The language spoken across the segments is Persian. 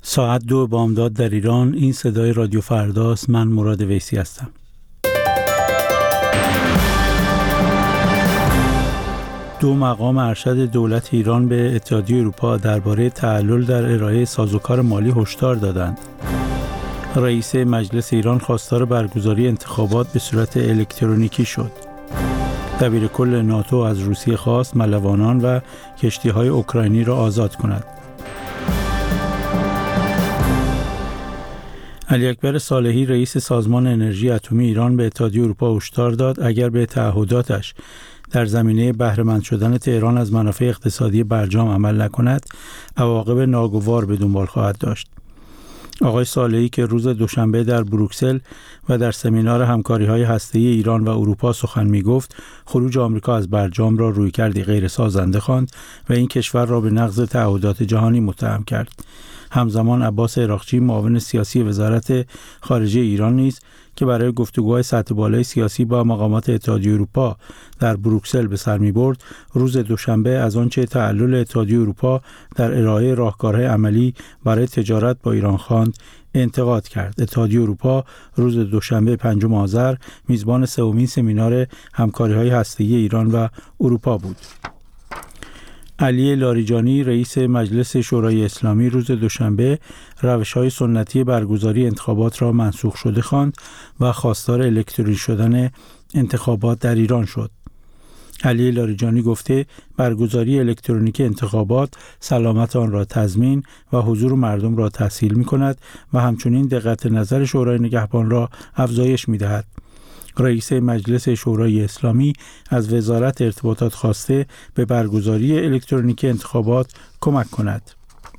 ساعت 2 بامداد در ایران. این صدای رادیو فرداست. من مراد ویسی هستم. دو مقام ارشد دولت ایران به اتحادیه اروپا درباره تعلل در ارائه سازوکار مالی هشدار دادند. رئیس مجلس ایران خواستار برگزاری انتخابات به صورت الکترونیکی شد. دبیرکل ناتو از روسیه خواست ملوانان و کشتی‌های اوکراینی را آزاد کند. علی اکبر صالحی رئیس سازمان انرژی اتمی ایران به اتحادیه اروپا هشدار داد اگر به تعهداتش در زمینه بهره‌مند شدن تهران از منافع اقتصادی برجام عمل نکند، عواقب ناگوار به دنبال خواهد داشت. آقای صالحی که روز دوشنبه در بروکسل و در سمینار همکاری‌های هسته‌ای ایران و اروپا سخن می‌گفت، خروج آمریکا از برجام را رویکردی غیر سازنده خواند و این کشور را به نقض تعهدات جهانی متهم کرد. همزمان عباس عراقچی معاون سیاسی وزارت خارجه ایران نیز که برای گفتگوهای سطح بالای سیاسی با مقامات اتحادیه اروپا در بروکسل به سر می‌برد، روز دوشنبه از آنچه تعلل اتحادیه اروپا در ارائه راهکارهای عملی برای تجارت با ایران خواند انتقاد کرد. اتحادیه اروپا روز دوشنبه 5 آذر میزبان سومین سمینار همکاری‌های هسته‌ای ایران و اروپا بود. علی لاریجانی رئیس مجلس شورای اسلامی روز دوشنبه روش‌های سنتی برگزاری انتخابات را منسوخ شده خواند و خواستار الکترونیکی شدن انتخابات در ایران شد. علی لاریجانی گفته برگزاری الکترونیکی انتخابات سلامت آن را تضمین و حضور مردم را تسهیل می‌کند و همچنین دقت نظر شورای نگهبان را افزایش می‌دهد. رئیس مجلس شورای اسلامی از وزارت ارتباطات خواسته به برگزاری الکترونیکی انتخابات کمک کند.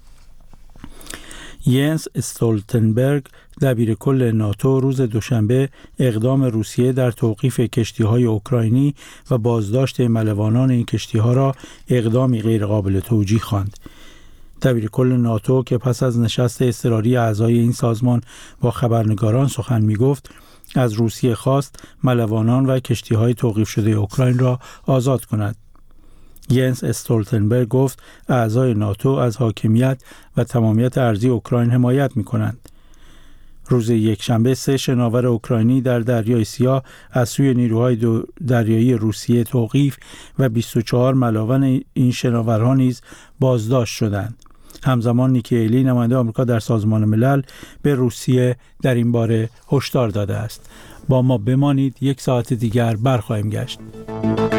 ینس استولتنبرگ دبیرکل ناتو روز دوشنبه اقدام روسیه در توقیف کشتی‌های اوکراینی و بازداشت ملوانان این کشتی‌ها را اقدامی غیرقابل توجیه خواند. دبیرکل ناتو که پس از نشست اضطراری اعضای این سازمان با خبرنگاران سخن می‌گفت، از روسیه خواست ملوانان و کشتی‌های توقیف شده اوکراین را آزاد کند. ینس استولتنبرگ گفت اعضای ناتو از حاکمیت و تمامیت ارضی اوکراین حمایت می‌کنند. روز یکشنبه 3 شناور اوکراینی در دریای سیاه از سوی نیروهای دریایی روسیه توقیف و 24 ملاون این شناورها نیز بازداشت شدند. همزمان نیکی هیلی نماینده آمریکا در سازمان ملل به روسیه در این باره هشدار داده است. با ما بمانید، یک ساعت دیگر برخواهیم گشت.